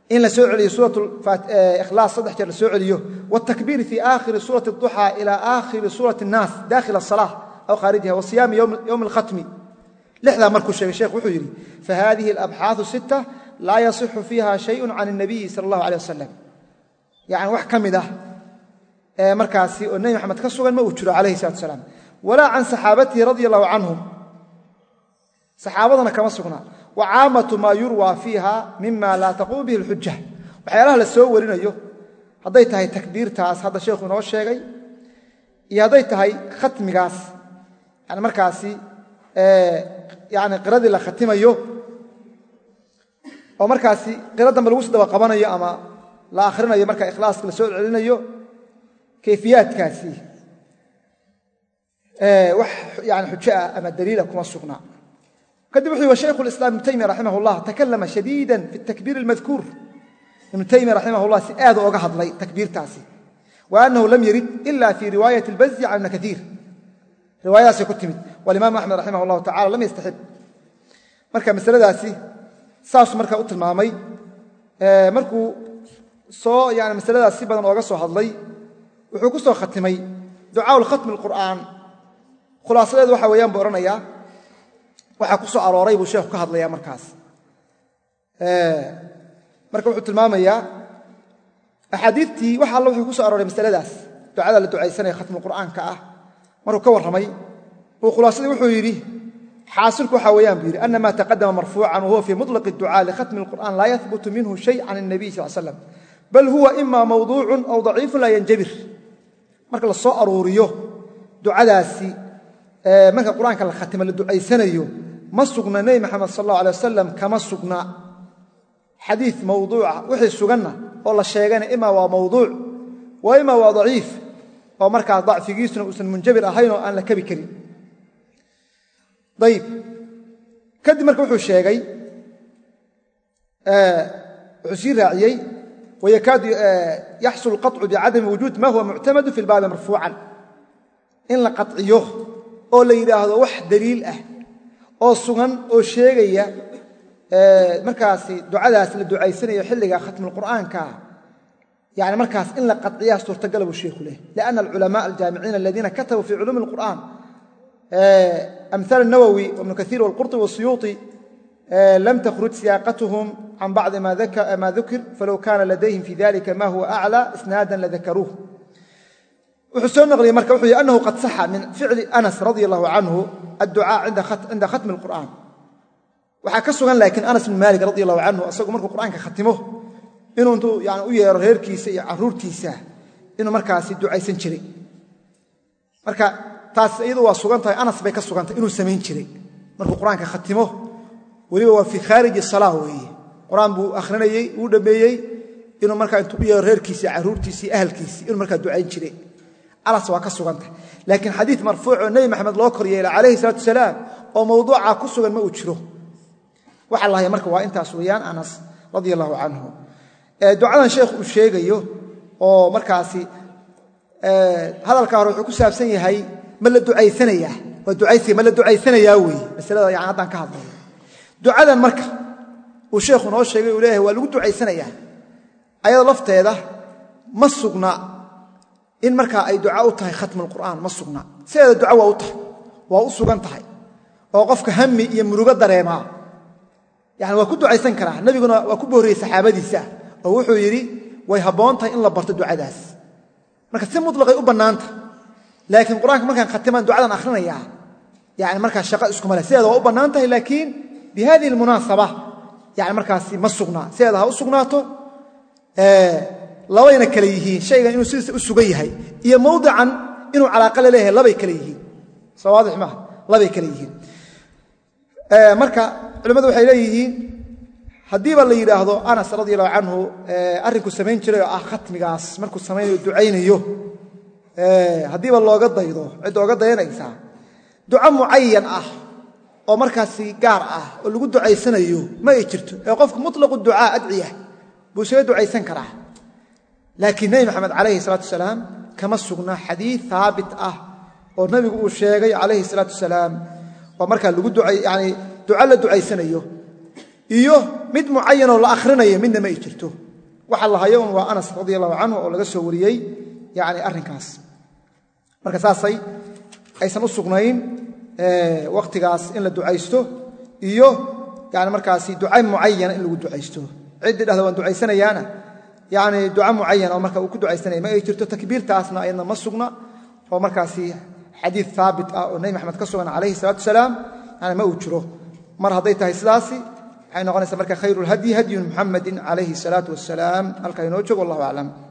in la soo celiyo suuratu ikhlaas saddex jeer la soo celiyo watakbiir fi aakhiri suurati duha ila aakhiri suurati an-nas dakhil as-salah aw kharijaha wa siyam yawm yawm al-khatm lixda markuu sheegay sheekh wuxuu yiri fa hadhihi al-abhath sitta la yasihhu fiha shay'un 'an an-nabi sallallahu alayhi wasallam yani wax kamida ee markaasi oo nabi maxamed ka sugan ma uu jiro alayhi salatu wasalam wala 'an sahabati radiyallahu anhum saxaabadana kama sugna wa 'amatu ma yurwa fiha mimma la taqum bihi al-hujjah waxyaalaha la soo warinayo haday tahay takbiirtaas hada sheekhu noo sheegay iyo haday tahay khatmigaas yani markaasi ee yani qiradii la khatimayo oo markaasi qiradan lagu soo daba qabanayo ama la akhrinayo marka ikhlaaska la soo celinayo kayfiyaadkaasi ee wax yani hujja ama daliil kuma sugna kadib wuxuu sheekhu al-islam ibn taymiyyah rahimahullah takallama shadiidan fi at-takbir al-madhkur ibn taymiyyah rahimahullah si aad uga hadlay takbiirtaasi wa annahu lam yurid illa fi riwayat al-bazzi 'an kathir riwayadaasi ku timid wal imam ahmad rahimahullah ta'ala lam yastahib marka masaladaasi saas marka u tilmaamay ee markuu soo yani masaladaasi si badan ooga soo hadlay wuxuu ku soo khatimay ducaa al-khatm al-qur'an khulaasadeedu waxa weeyaan booranaya waxa ku soo arooray buu sheekhu ka hadlaya markaas ee marka wuxuu tilmaamaya ahadiithii waxa Allah wuxuu ku soo arooray masaladaas ducada la ducaysanay khatm al-qur'aanka ah maruu ka warramay oo khulaasadii wuxuu yiri xaasilku waxa weeyaan biiri anna ma taqaddama marfuu'an wa huwa fi mutlaq ad-du'a li khatm al-qur'an la yathbutu minhu shay' 'an an-nabi sallallahu alayhi wasallam bal huwa imma mawduu'un aw da'ifun la yanjabir marka la soo arooriyo ducadaasi ee marka quraanka la khatimo la ducaysanayo ma sugna nabi maxamed sallallahu alayhi wasallam kama sugna xadiis mawduu'a wixii suganna oo la sheegana imma waa mawduuc wa imma waa da'if oo marka da'figiisuna uusan munjabir ahayn oo aan la kabi karin dayib kadib marka wuxuu sheegay ee wuxuu sii raaciyay ويكاد يحصل القطع بعدم وجود ما هو معتمد في الباب مرفوعا إن لقطعيه أو ليراهdo wax daliil ah oo sugan oo sheegaya ee markaasi ducadaas la ducaysanayo xilliga khatm al-qur'aanka يعني markaas in la qadciyaa suurtagal buu sheekhu leeyahay لأن العلماء الجامعين الذين كتبوا في علوم القرآن أمثال النووي وابن كثير والقرطبي والسيوطي لم تخرج سياقتهم عن بعض ما ذكر ما ذكر فلو كان لديهم في ذلك ما هو أعلى إسنادا لذكروه وحسون نغلي مركب وحي أنه قد صح من فعل أنس رضي الله عنه الدعاء عند ختم عند ختم القرآن وحكسوا لكن أنس بن مالك رضي الله عنه أصدق مركب القرآن كختمه إنه أنتو يعني ويا رهيركيس عرورتيسه إنه مركز الدعاء سنشري مركب تاس إذا وسجنته أنس بيك سجنته إنه سمين شري مركب القرآن كختمه waliba fi kharij as-salah way quraan buu akhrinayay uu dhameeyay inuu marka intuu biyo reerkiisa caruurtiisa ahalkiisa inuu marka ducayn jiray alas waa ka suganta laakiin hadith marfuuc nabi maxamed loo koriyay alayhi salatu wasalaam oo mawduuca ku sugan ma uu jiro waxa Allah marka waa intaas weeyaan Anas radiyallahu anhu ee ducadan sheekhu uu sheegayo oo markaasi ee hadalka hore wuxuu ku saabsan yahay ma la ducaysanaya waa ducaysi ma la ducaysanaya way masalada yaani hadan ka hadlayo ducadan marka uu sheekhu noo sheegay uu leeyahay waa lagu ducaysanayaa ayada lafteeda ma sugna in marka ay duca u tahay khatm al-qur'aan ma sugna sida duca waa u tahay waa u sugan tahay oo qofka hammi iyo murugo dareema yaani waa ku ducaysan karaa nabiguna waa ku booriyay saxaabadiisa oo wuxuu yiri way haboontahay in la barto ducadaas marka si mutlaqay u banaanta laakiin quraanka markaan khatiman ducadan akhrinaya yaani marka shaqo isku mala sida waa u banaantahay laakiin بهذه المناسبة يعني مركز مسقنا سيدها أسقناته لوين كليه شيء إنه سلسلة أسقيه هي موضعا إنه على الأقل له لبي كليه صواضح ما لبي كليه مركز علماء وحيليه حديب الله يراهدو أنس رضي الله عنه أرنكو سمين جري أخت مقاس مركو سمين الدعين يو حديب الله قد يضو عدو قد ينقصها دعاء معين أه oo markaasi gaar ah oo lagu ducaysanayo ma ay jirto ee qofku mutlaq ducaa adciya buu soo ducaysan karaa laakiin nabi maxamed calayhi salaatu wasalaam kama sugna xadiis thaabit ah oo nabigu uu sheegay calayhi salaatu wasalaam oo marka lagu ducay yaani duca la ducaysanayo iyo mid mucayan oo la akhrinayo midna ma ay jirto waxa la hayo waa Anas radiyallahu anhu oo laga soo wariyay yaani arrinkaas marka saasay aysan u sugnayn ee waqtigaas in la ducaysto iyo yaani markaasi ducay mucayan in lagu ducaysto cid dhahdo waan ducaysanayaana yaani duca mucayan oo marka uu ku ducaysanay ma ay jirto takbiirtaasna ayna ma sugna oo markaasi xadiis thaabit ah oo nabi maxamed ka sugan calayhi salaatu wasalaam ana ma uu jiro mar haday tahay sidaasi waxay noqonaysaa marka khayrul hadi hadi muhammadin calayhi salaatu wasalaam halka inoo joogo wallahu a'lam